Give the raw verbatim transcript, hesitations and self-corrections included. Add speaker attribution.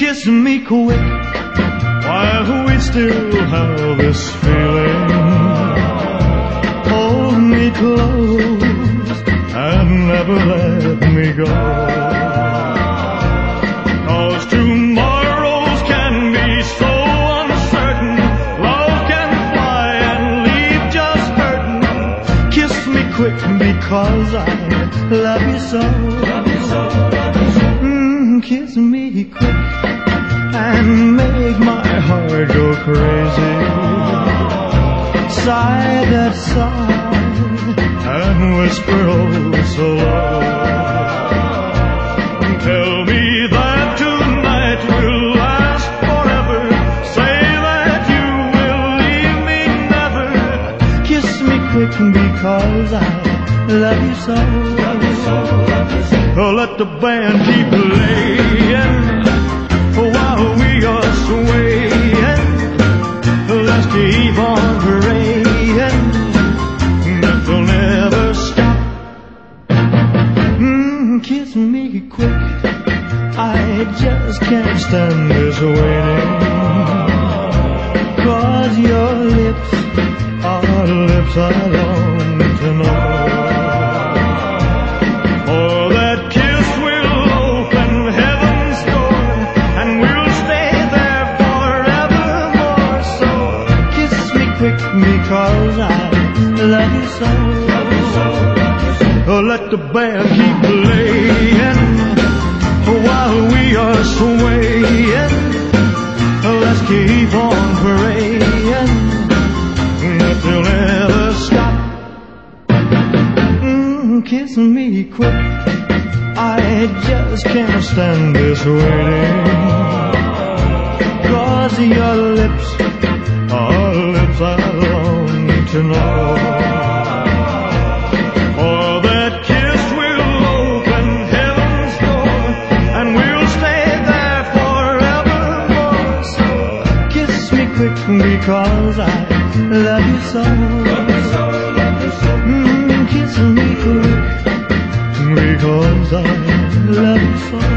Speaker 1: Kiss me quick while we still have this feeling. Hold me close and never let me go. 'Cause tomorrows can be so uncertain. Love can fly and leave just hurting. Kiss me quick because I love you so. Mm, kiss me quick and make my heart go crazy. Sigh that sigh and whisper oh so low. Tell me that tonight will last forever. Say that you will leave me never. Kiss me quick because I love you so. Love you so, love you so. Oh, let the band keep playing while we are swaying. Let's keep on praying that they'll never stop. Mm, kiss me quick, I just can't stand this waiting. 'Cause your lips are lips I long to know. Oh, that kiss will open heaven's door, and we'll stay there forevermore. So kiss me quick because I love you so. Love you so, love you so. Oh, let the band keep playing while we are swaying. Let's keep on praying that they'll never stop. Mm, kiss me quick, I just can't stand this waiting. 'Cause your lips are lips I long to know. Oh, that kiss will open heaven's door, and we'll stay there forevermore. So kiss me quick because I love you so. Love you so, love you so. Mm, kiss me quick because I love you so.